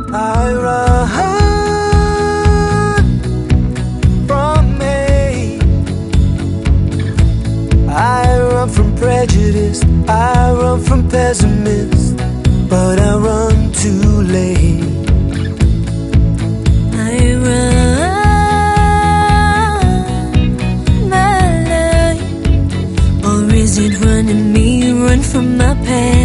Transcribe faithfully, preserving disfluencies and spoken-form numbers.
I run from hate, I run from prejudice, I run from pessimists, but I run too late. I run my life, or is it running me? Run from my past.